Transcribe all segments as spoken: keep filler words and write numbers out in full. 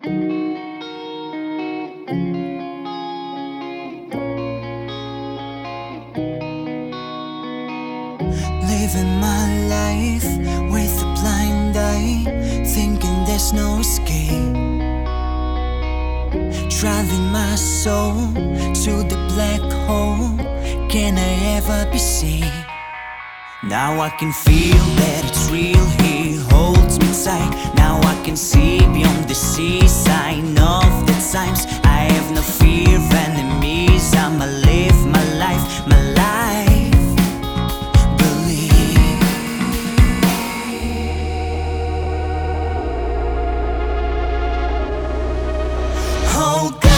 Living my life with a blind eye, thinking there's no escape. Driving my soul to the black hole. Can I ever be saved? Now I can feel that it's real. He holds me tight. Now I can see beyond the seasign of the times. I have no fear of enemies. I'ma live my life, my life. Believe. Oh God.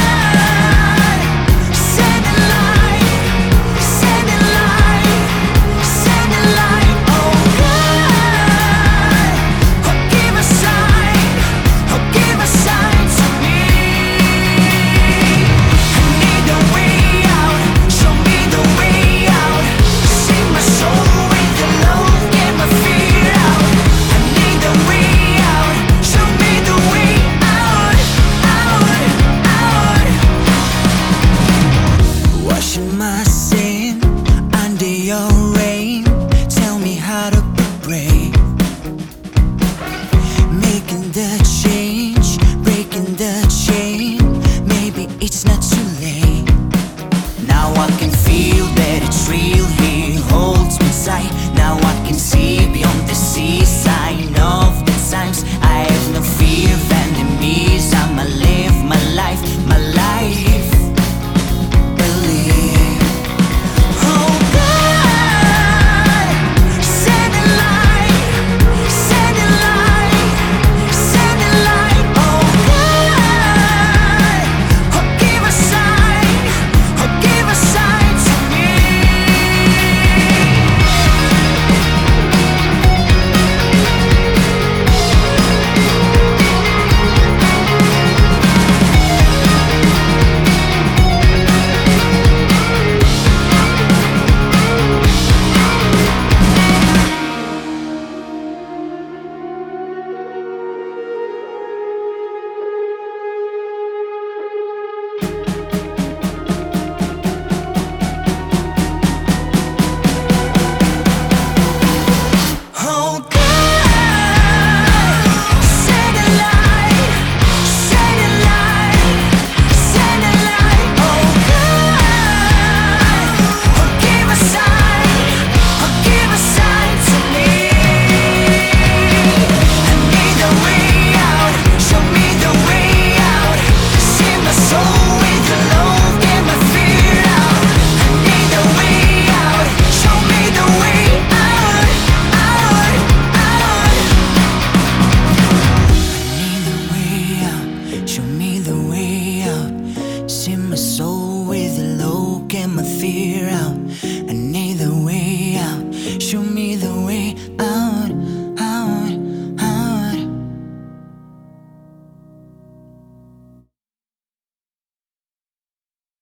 My sin under your rain. Tell me how to be brave. Making the change, breaking the chain. Maybe it's not too late. Now I can feel that it's real. He holds me tight. Now I can see beyond the seasign of the times. I have no fear of enemies. I'ma live my life, my life. Believe. My soul with a low, can my fear